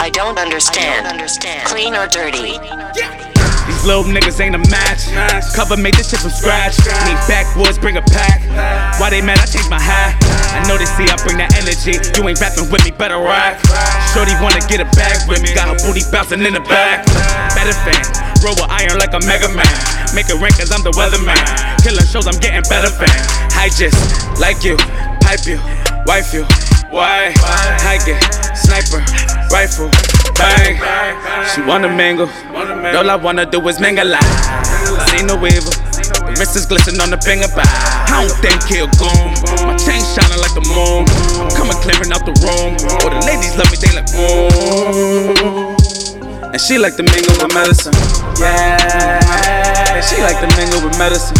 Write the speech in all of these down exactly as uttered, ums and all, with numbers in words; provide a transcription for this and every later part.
I don't understand. I don't understand. Clean or dirty? These little niggas ain't a match. Cover made this shit from scratch. Need backwoods, bring a pack. Why they mad? I changed my hat. I know they see I bring that energy. You ain't rapping with me, better rap. Shorty wanna get a bag with me. Got her booty bouncing in the back. Better fan. Roll with iron like a Mega Man. Make it rain cause I'm the weatherman. Killing shows, I'm getting better fan. I just like you, pipe you, wife you. Why? I get sniper, rifle, bang. She wanna mingle. All I wanna do is mingle out. See no evil. The wrist is glisten on the finger back. I don't think he'll goon. My chain shining like the moon. I'm coming clearing out the room. All the ladies love me, they like boom. And she like to mingle with medicine. Yeah. She like to mingle with medicine.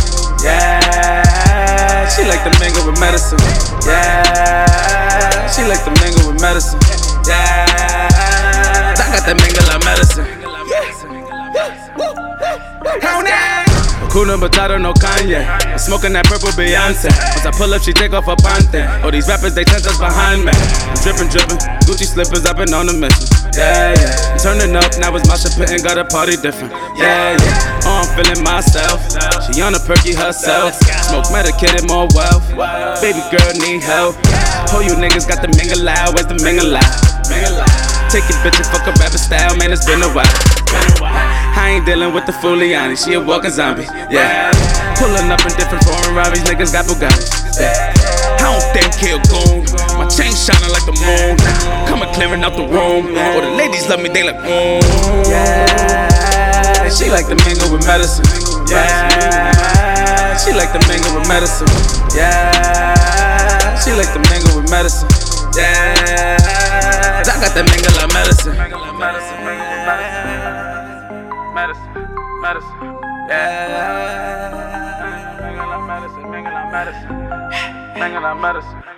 Yeah. She like to mingle with medicine. Yeah. She like to mingle with medicine. Yeah. I got that mingle of medicine. Hakuna Matata, no Kanye. I'm smoking that purple Beyonce. Once I pull up, she take off her pante. All these rappers, they ten steps behind me. I'm drippin', drippin', Gucci slippers, I've been on a mission. Yeah, yeah. I'm turning up, now it's Masha Pit and got a party different. Yeah, yeah. Oh, I'm feeling myself. She on a perky herself. Smoke medicated, more wealth. Baby girl need help. Oh, you niggas got the mingle out. Where's the mingle out? Take your bitch and fuck a rapper style, man, it's been a while. I ain't dealing with the Fuliani, she a walking zombie, yeah. Pulling up in different foreign robbies, niggas got Bugattis, yeah. I don't think he'll goon. My chain shining like the moon. Coming clearing out the room. All the ladies love me, they like boom. Yeah. She like to mingle with medicine. Yeah. She like to mingle with medicine. Yeah. She like to mingle with medicine. Yeah. I got that mingle of medicine. Medicine, medicine, medicine, yeah. Mingle of medicine, mingle of medicine, mingle of medicine.